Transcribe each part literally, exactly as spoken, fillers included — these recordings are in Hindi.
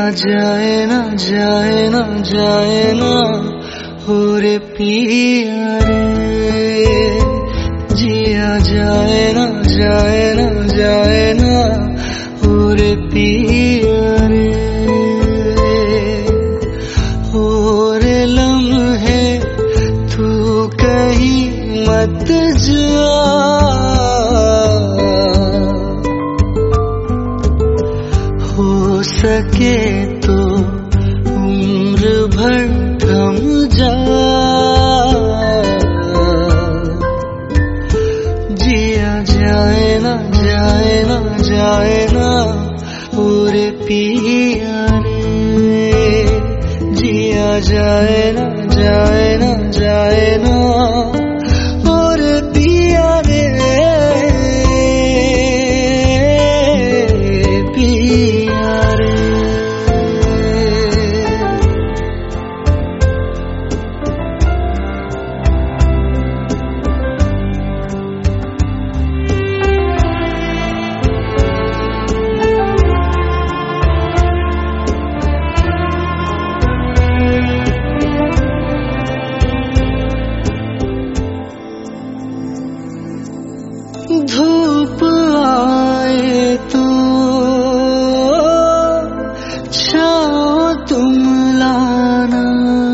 जाए ना जाए ना जाए ना हो रे पिया रे, जिया जाए ना जाए ना जाए ना हो रे पिया रे। हो रे लम्हे तू कहीं मत जा, हो सके तो उम्र भर थम जा, जिया जाए ना जाए ना जाए ना पूरे पिया रे, जिया जाए ना जाए ना जाए ना पूरे पिया रे, पिया रे। धूप आए तो छाओ तुम लाना,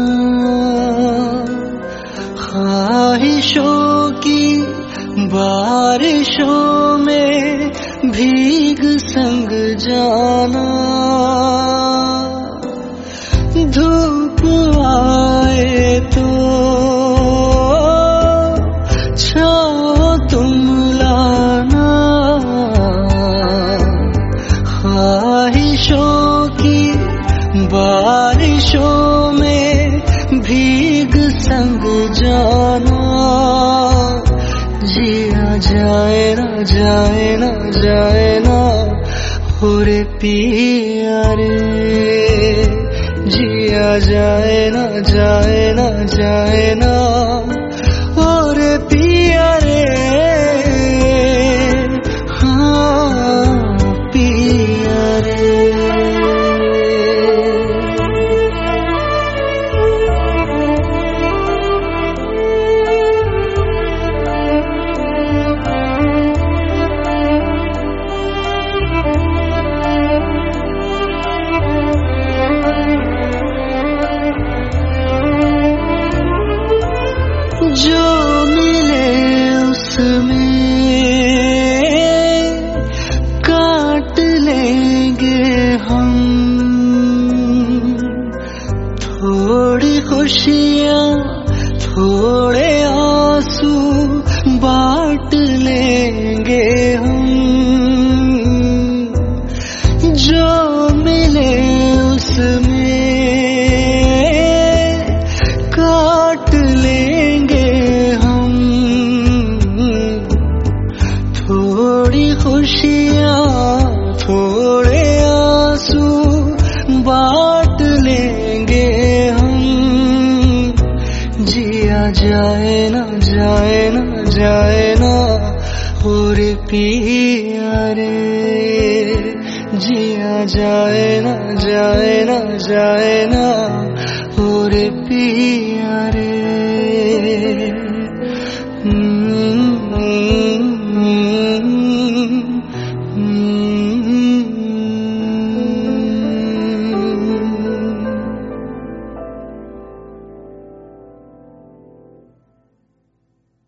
ख्वाहिशों की बारिशों में भीग संग जाना। धूप आए तो छाओ तुम लाना, ख्वाहिशों की बारिशों में भीग संग जाना, जिया जाए ना जाए ना जाए ना हो रे पिया रे, जिया जाए ना जाए ना जाए ना हो रे पिया रे, हाँ पिया रे। जो मिले उसमें काट लेंगे हम, थोड़ी खुशियाँ थोड़े आंसू बांट लेंगे हम। जो मिले उसमें काट लेंगे हम, थोड़ी खुशियाँ थोड़े आंसू बांट लेंगे हम, जिया जाए ना जाए ना जाए ना हो रे पिया रे, जिया जाए ना जाए ना जाए ना हो रे पिया रे।